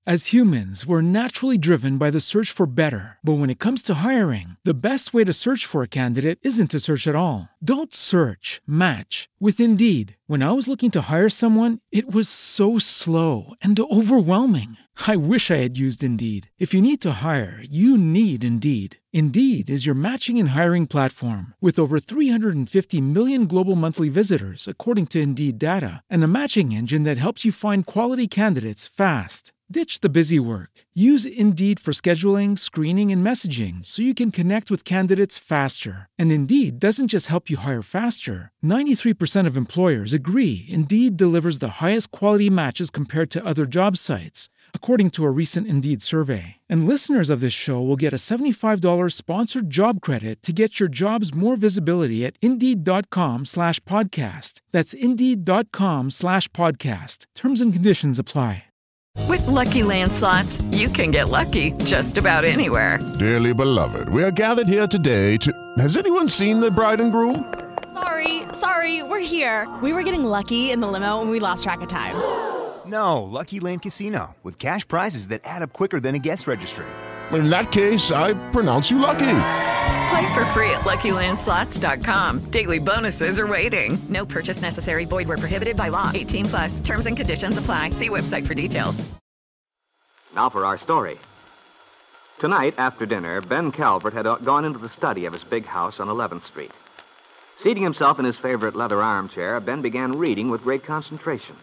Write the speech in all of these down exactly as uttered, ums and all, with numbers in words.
As humans, we're naturally driven by the search for better. But when it comes to hiring, the best way to search for a candidate isn't to search at all. Don't search, match with Indeed. When I was looking to hire someone, it was so slow and overwhelming. I wish I had used Indeed. If you need to hire, you need Indeed. Indeed is your matching and hiring platform with over three hundred fifty million global monthly visitors, according to Indeed data, and a matching engine that helps you find quality candidates fast. Ditch the busy work. Use Indeed for scheduling, screening, and messaging so you can connect with candidates faster. And Indeed doesn't just help you hire faster. ninety-three percent of employers agree Indeed delivers the highest quality matches compared to other job sites, according to a recent Indeed survey. And listeners of this show will get a seventy-five dollars sponsored job credit to get your jobs more visibility at Indeed.com slash podcast. That's Indeed.com slash podcast. Terms and conditions apply. With Lucky Land Slots, you can get lucky just about anywhere. Dearly beloved, we are gathered here today to... Has anyone seen the bride and groom? Sorry, sorry, we're here. We were getting lucky in the limo and we lost track of time. No, Lucky Land Casino, with cash prizes that add up quicker than a guest registry. In that case, I pronounce you lucky. Play for free at Lucky Land Slots dot com. Daily bonuses are waiting. No purchase necessary. Void where prohibited by law. eighteen plus. Terms and conditions apply. See website for details. Now for our story. Tonight, after dinner, Ben Calvert had gone into the study of his big house on eleventh Street. Seating himself in his favorite leather armchair, Ben began reading with great concentration.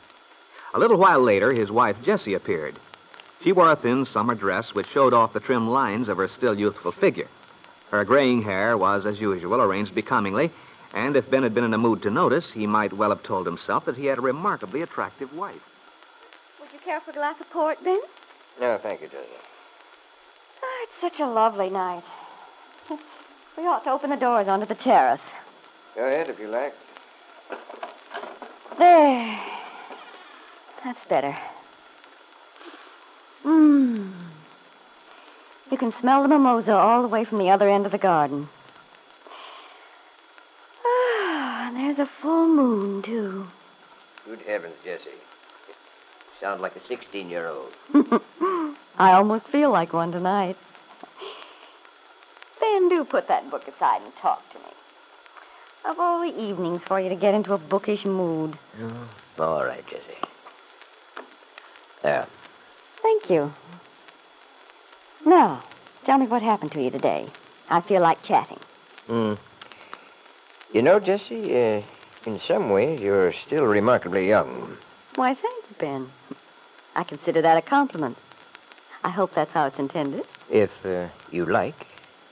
A little while later, his wife, Jessie, appeared. She wore a thin summer dress which showed off the trim lines of her still youthful figure. Her graying hair was, as usual, arranged becomingly, and if Ben had been in a mood to notice, he might well have told himself that he had a remarkably attractive wife. Would you care for a glass of port, Ben? No, thank you, Jessie. Oh, it's such a lovely night. We ought to open the doors onto the terrace. Go ahead if you like. There. That's better. Mmm. You can smell the mimosa all the way from the other end of the garden. Ah, and there's a full moon, too. Good heavens, Jessie. You sound like a sixteen-year-old. I almost feel like one tonight. Ben, do put that book aside and talk to me. Of all the evenings for you to get into a bookish mood. Oh, all right, Jessie. There. Thank you. Now, tell me what happened to you today. I feel like chatting. Hmm. You know, Jessie, uh, in some ways, you're still remarkably young. Why, thank you, Ben. I consider that a compliment. I hope that's how it's intended. If uh, you like.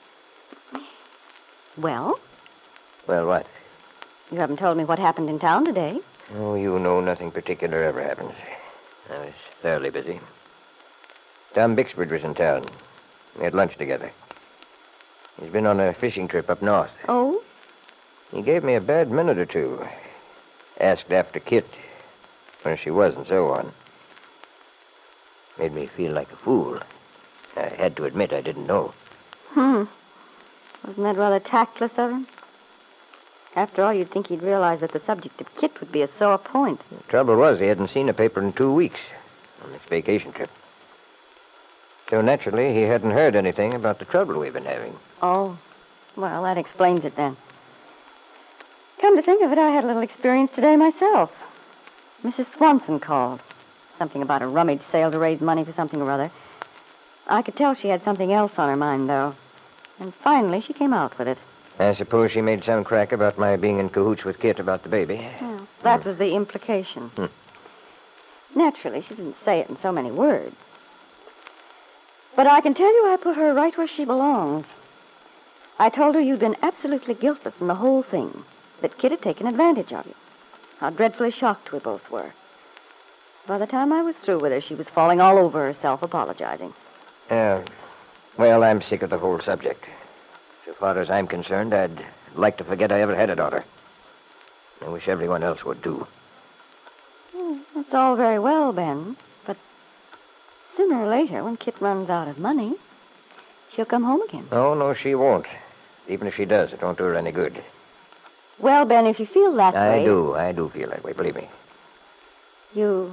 Well? Well, what? You haven't told me what happened in town today. Oh, you know nothing particular ever happens. I was fairly busy. Tom Bixford was in town. We had lunch together. He's been on a fishing trip up north. Oh? He gave me a bad minute or two. Asked after Kit, where she was and so on. Made me feel like a fool. I had to admit I didn't know. Hmm. Wasn't that rather tactless of him? After all, you'd think he'd realize that the subject of Kit would be a sore point. The trouble was he hadn't seen a paper in two weeks on this vacation trip. So naturally, he hadn't heard anything about the trouble we've been having. Oh. Well, that explains it then. Come to think of it, I had a little experience today myself. Missus Swanson called. Something about a rummage sale to raise money for something or other. I could tell she had something else on her mind, though. And finally, she came out with it. I suppose she made some crack about my being in cahoots with Kit about the baby. Well, that was the implication. Hmm. Naturally, she didn't say it in so many words. But I can tell you I put her right where she belongs. I told her you'd been absolutely guiltless in the whole thing, that Kit had taken advantage of you. How dreadfully shocked we both were. By the time I was through with her, she was falling all over herself, apologizing. Uh, well, I'm sick of the whole subject. So far as I'm concerned, I'd like to forget I ever had a daughter. I wish everyone else would, too. Well, that's all very well, Ben, but sooner or later, when Kit runs out of money, she'll come home again. Oh, no, she won't. Even if she does, it won't do her any good. Well, Ben, if you feel that I way... do. I do feel that way, believe me. You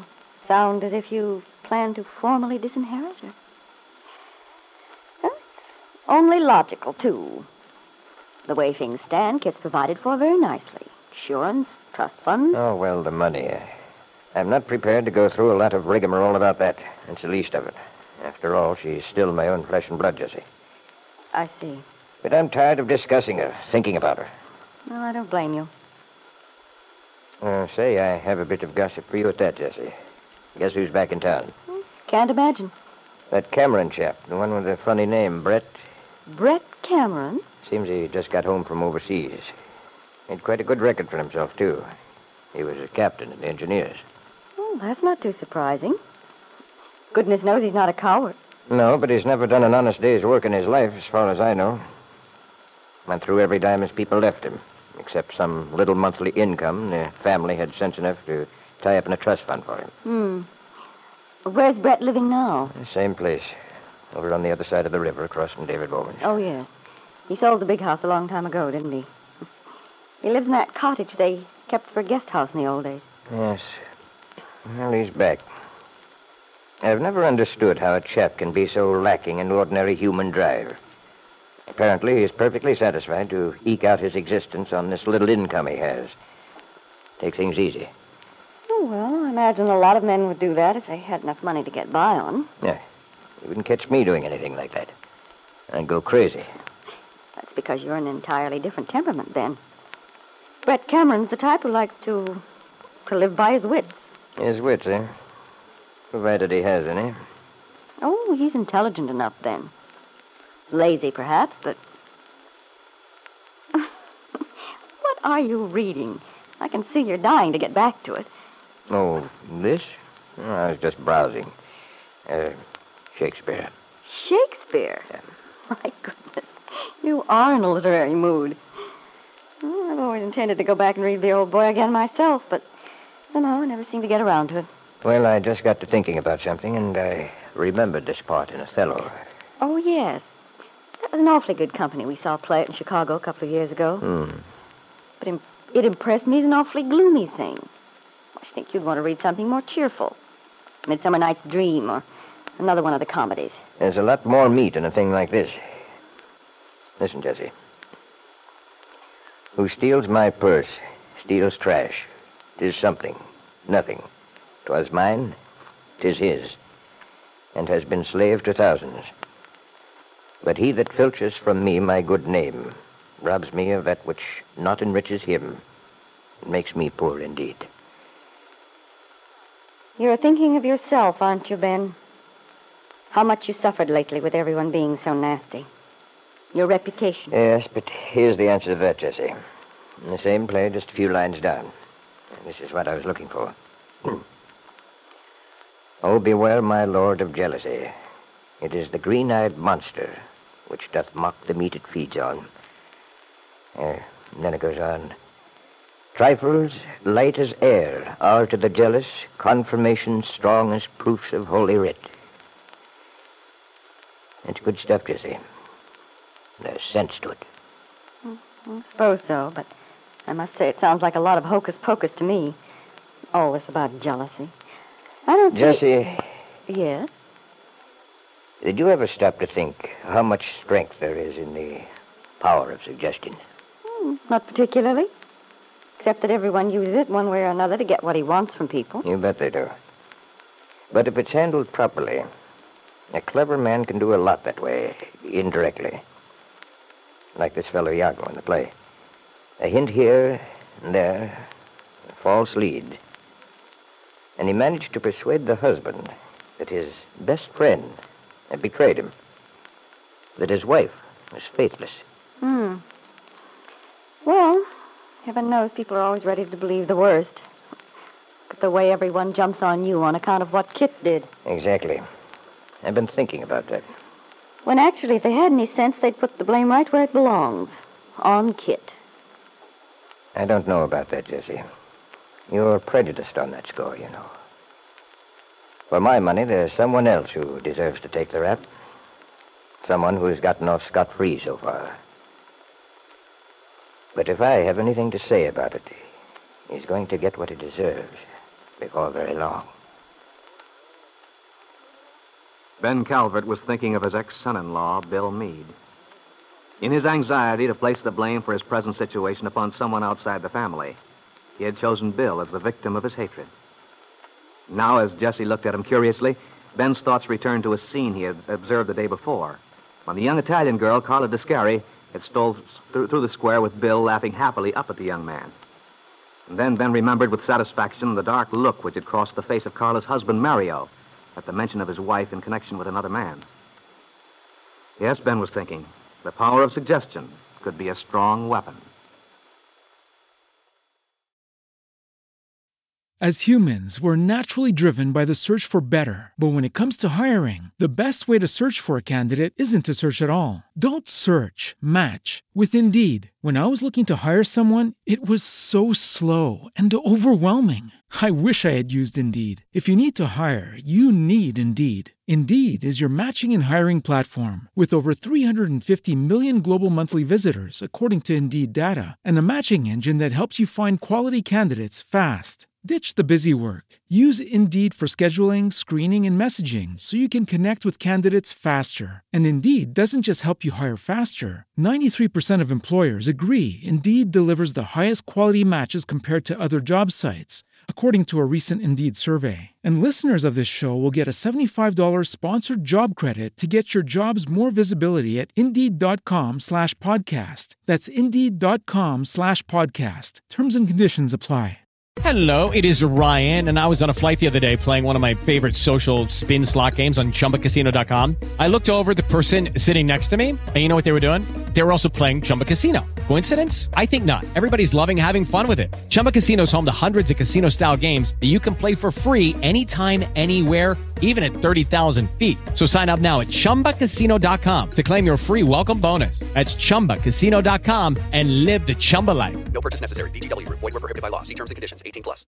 sound as if you plan to formally disinherit her. Well, it's only logical, too. The way things stand, Kit's provided for very nicely. Insurance, trust funds. Oh, well, the money. Uh, I'm not prepared to go through a lot of rigmarole about that. It's the least of it. After all, she's still my own flesh and blood, Jessie. I see. But I'm tired of discussing her, thinking about her. Well, I don't blame you. Uh, say, I have a bit of gossip for you at that, Jessie. Guess who's back in town? Can't imagine. That Cameron chap, the one with the funny name, Brett. Brett Cameron? Seems he just got home from overseas. Made quite a good record for himself, too. He was a captain in the engineers. Oh, that's not too surprising. Goodness knows he's not a coward. No, but he's never done an honest day's work in his life, as far as I know. Went through every dime his people left him, except some little monthly income the family had sense enough to tie up in a trust fund for him. Hmm. Where's Brett living now? The same place. Over on the other side of the river, across from David Bowman. Oh, yes. He sold the big house a long time ago, didn't he? He lives in that cottage they kept for a guest house in the old days. Yes. Well, he's back. I've never understood how a chap can be so lacking in ordinary human drive. Apparently, he's perfectly satisfied to eke out his existence on this little income he has. Take things easy. Oh, well, I imagine a lot of men would do that if they had enough money to get by on. Yeah. You wouldn't catch me doing anything like that. I'd go crazy. That's because you're an entirely different temperament, then. Brett Cameron's the type who likes to to live by his wits. His wits, eh? Provided he has any. Oh, he's intelligent enough, then. Lazy, perhaps, but... What are you reading? I can see you're dying to get back to it. Oh, this? Oh, I was just browsing. Uh, Shakespeare. Shakespeare? Yeah. My goodness. You are in a literary mood. Well, I've always intended to go back and read The Old Boy again myself, but somehow I never seem to get around to it. Well, I just got to thinking about something, and I remembered this part in Othello. Oh, yes. That was an awfully good company we saw play it in Chicago a couple of years ago. Hmm. But im- it impressed me as an awfully gloomy thing. I should think you'd want to read something more cheerful. Midsummer Night's Dream or another one of the comedies. There's a lot more meat in a thing like this. Listen, Jessie. Who steals my purse, steals trash. 'Tis something, nothing. 'Twas mine, 'tis his, and has been slave to thousands. But he that filches from me my good name robs me of that which not enriches him, and makes me poor indeed. You're thinking of yourself, aren't you, Ben? How much you suffered lately with everyone being so nasty. Your reputation. Yes, but here's the answer to that, Jessie. In the same play, just a few lines down. This is what I was looking for. Oh, beware, my lord, of jealousy. It is the green-eyed monster which doth mock the meat it feeds on. Uh, and then it goes on. Trifles, light as air, are to the jealous confirmations strong as proofs of Holy Writ. It's good stuff, Jessie. There's sense to it. I suppose so, but I must say it sounds like a lot of hocus-pocus to me. All this about jealousy. I don't see... Jessie, Yes? did you ever stop to think how much strength there is in the power of suggestion? Hmm, not particularly. Except that everyone uses it one way or another to get what he wants from people. You bet they do. But if it's handled properly, a clever man can do a lot that way, indirectly. Like this fellow Iago in the play. A hint here and there, a false lead. And he managed to persuade the husband that his best friend had betrayed him. That his wife was faithless. Hmm. Well, heaven knows people are always ready to believe the worst. But the way everyone jumps on you on account of what Kit did. Exactly. I've been thinking about that. When actually, if they had any sense, they'd put the blame right where it belongs. On Kit. I don't know about that, Jessie. You're prejudiced on that score, you know. For my money, there's someone else who deserves to take the rap. Someone who's gotten off scot-free so far. But if I have anything to say about it, he's going to get what he deserves before very long. Ben Calvert was thinking of his ex-son-in-law, Bill Meade. In his anxiety to place the blame for his present situation upon someone outside the family, he had chosen Bill as the victim of his hatred. Now, as Jesse looked at him curiously, Ben's thoughts returned to a scene he had observed the day before, when the young Italian girl, Carla Descari, had stole through, through the square with Bill laughing happily up at the young man. And then Ben remembered with satisfaction the dark look which had crossed the face of Carla's husband, Mario, at the mention of his wife in connection with another man. Yes, Ben was thinking, the power of suggestion could be a strong weapon. As humans, we're naturally driven by the search for better. But when it comes to hiring, the best way to search for a candidate isn't to search at all. Don't search, match with Indeed. When I was looking to hire someone, it was so slow and overwhelming. I wish I had used Indeed. If you need to hire, you need Indeed. Indeed is your matching and hiring platform with over three hundred fifty million global monthly visitors, according to Indeed data, and a matching engine that helps you find quality candidates fast. Ditch the busy work. Use Indeed for scheduling, screening, and messaging so you can connect with candidates faster. And Indeed doesn't just help you hire faster. ninety-three percent of employers agree Indeed delivers the highest quality matches compared to other job sites, according to a recent Indeed survey. And listeners of this show will get a seventy-five dollars sponsored job credit to get your jobs more visibility at Indeed.com slash podcast. That's Indeed.com slash podcast. Terms and conditions apply. Hello, it is Ryan, and I was on a flight the other day playing one of my favorite social spin slot games on Chumba Casino dot com. I looked over at the person sitting next to me, and you know what they were doing? They were also playing Chumba Casino. Coincidence? I think not. Everybody's loving having fun with it. Chumba Casino is home to hundreds of casino-style games that you can play for free anytime, anywhere, even at thirty thousand feet. So sign up now at Chumba Casino dot com to claim your free welcome bonus. That's Chumba Casino dot com and live the Chumba life. No purchase necessary. V G W. Void where prohibited by law. See terms and conditions. eighteen plus.